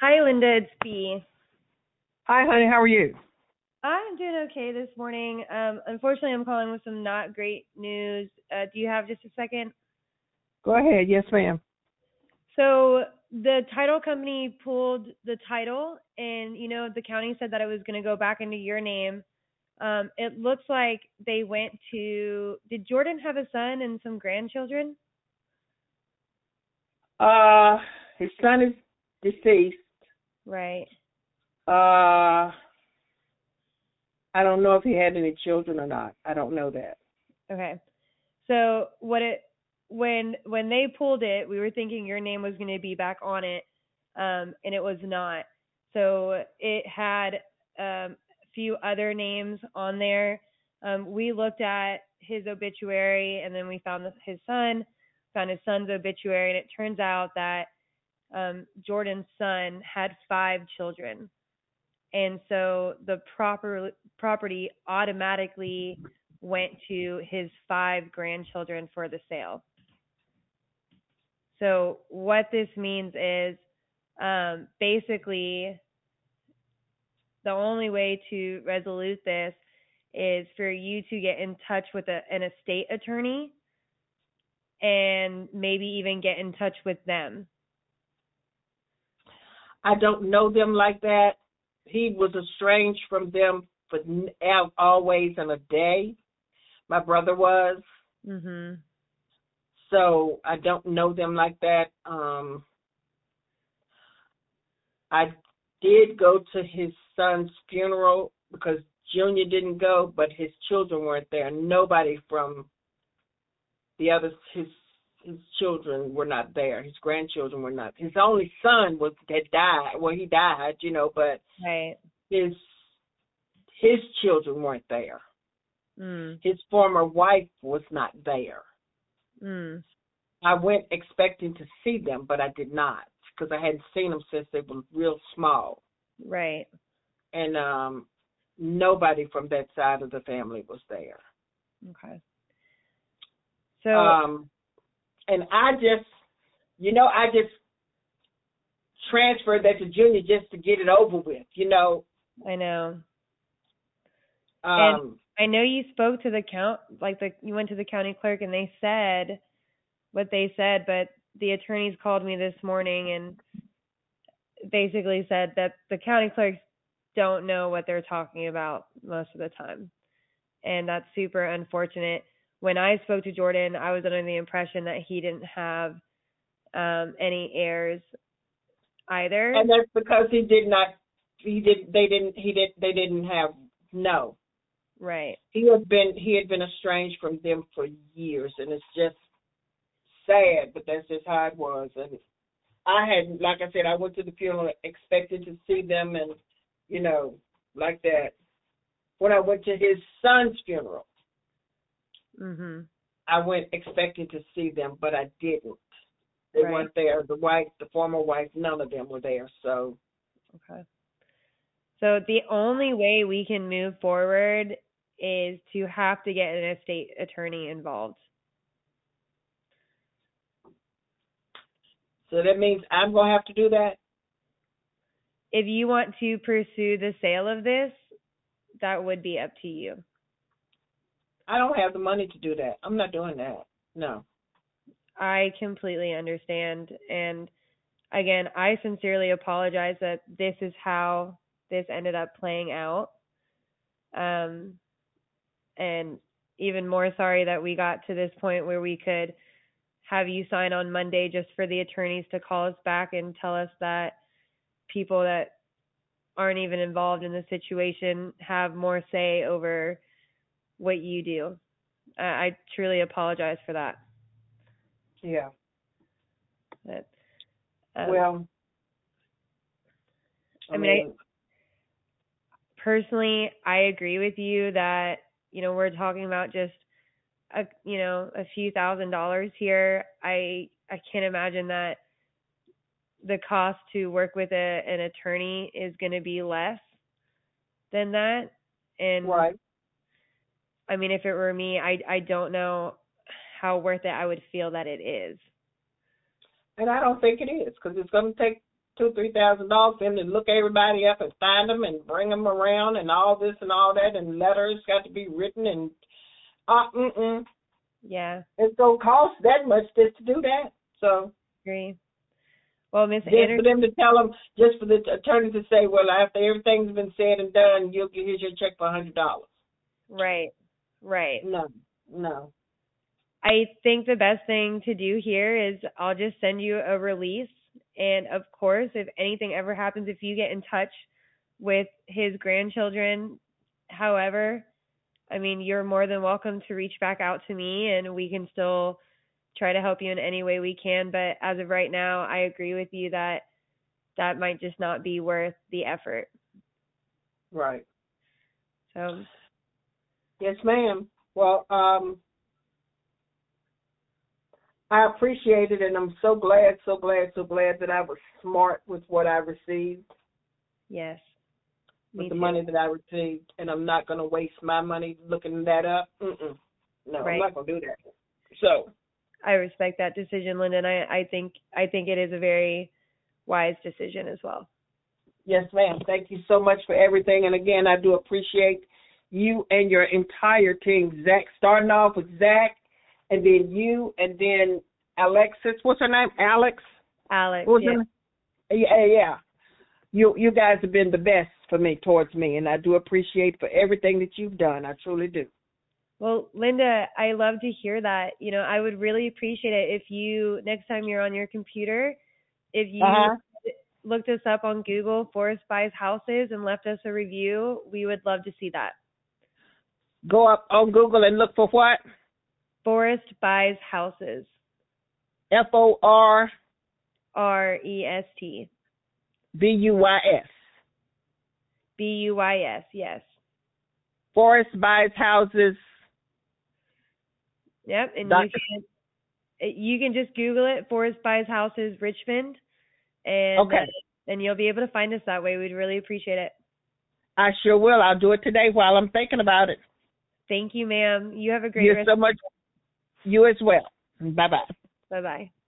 Hi, Linda. It's Bea. Hi, honey. How are you? I'm doing okay this morning. Unfortunately, I'm calling with some not great news. Do you have just a second? Go ahead. Yes, ma'am. So the title company pulled the title, and the county said that it was going to go back into your name. It looks like they went to. Did Jordan have a son and some grandchildren? His son is deceased. Right. Uh, I don't know if he had any children or not. I don't know that. Okay. So when they pulled it, we were thinking your name was going to be back on it, and it was not. So it had a few other names on there. We looked at his obituary, and then we found found his son's obituary, and it turns out that Jordan's son had 5 children, and so the property automatically went to his 5 grandchildren for the sale. So what this means is basically the only way to resolve this is for you to get in touch with an estate attorney and maybe even get in touch with them. I don't know them like that. He was estranged from them for always and a day. My brother was. Mhm. So I don't know them like that. I did go to his son's funeral because Junior didn't go, but his children weren't there. Nobody from the others, his children were not there. His grandchildren were not. His only son had died. Well, he died, but Right. his children weren't there. Mm. His former wife was not there. Mm. I went expecting to see them, but I did not because I hadn't seen them since they were real small. Right. And nobody from that side of the family was there. Okay. So and I just transferred that to Junior just to get it over with, I know. And Um, I know you spoke to you went to the county clerk and they said what they said, but the attorneys called me this morning and basically said that the county clerks don't know what they're talking about most of the time. And that's super unfortunate. When I spoke to Jordan, I was under the impression that he didn't have any heirs either. and that's because they didn't have, no. Right. He had been estranged from them for years, and it's just sad, but that's just how it was. And like I said, I went to the funeral expecting to see them, and like that. When I went to his son's funeral, Mhm. I went expecting to see them, but I didn't. They weren't there. The former wife, none of them were there. So. Okay. So the only way we can move forward is to have to get an estate attorney involved. So that means I'm going to have to do that? If you want to pursue the sale of this, that would be up to you. I don't have the money to do that. I'm not doing that. No. I completely understand. And again, I sincerely apologize that this is how this ended up playing out. And even more sorry that we got to this point where we could have you sign on Monday just for the attorneys to call us back and tell us that people that aren't even involved in the situation have more say over what you do. I truly apologize for that. Yeah. But, well, I mean, personally, I agree with you that, we're talking about just a few $1,000s here. I can't imagine that the cost to work with an attorney is going to be less than that. And right. I mean, if it were me, I don't know how worth it I would feel that it is. And I don't think it is, because it's going to take $2,000-$3,000 for him to look everybody up and find them and bring them around and all this and all that, and letters got to be written and Yeah. It's gonna cost that much just to do that. So Agree. Well, Miss just Anderson, for them to tell them, just for the attorney to say, well, after everything's been said and done, here's your check for $100. right. No. I think the best thing to do here is I'll just send you a release. And of course, if anything ever happens, if you get in touch with his grandchildren, however, I mean, you're more than welcome to reach back out to me and we can still try to help you in any way we can. But as of right now, I agree with you that that might just not be worth the effort. Right. So. Yes, ma'am. Well, I appreciate it, and I'm so glad that I was smart with what I received. Yes. With the money that I received, and I'm not going to waste my money looking that up. No, right. I'm not going to do that. So I respect that decision, Linda, and I think it is a very wise decision as well. Yes, ma'am. Thank you so much for everything, and again, I do appreciate you and your entire team. Zach, starting off with Zach, and then you, and then Alexis. What's her name? Alex. Yeah. You guys have been the best for me, towards me, and I do appreciate for everything that you've done. I truly do. Well, Linda, I love to hear that. You know, I would really appreciate it if you, next time you're on your computer, if you looked us up on Google, Forrest Buys Houses, and left us a review. We would love to see that. Go up on Google and look for what? Forrest Buys Houses. FORREST. BUYS, yes. Forrest Buys Houses. Yep, and you can just Google it, Forrest Buys Houses Richmond, and you'll be able to find us that way. We'd really appreciate it. I sure will. I'll do it today while I'm thinking about it. Thank you, ma'am. You have a great rest. You're so much. You as well. Bye-bye. Bye-bye.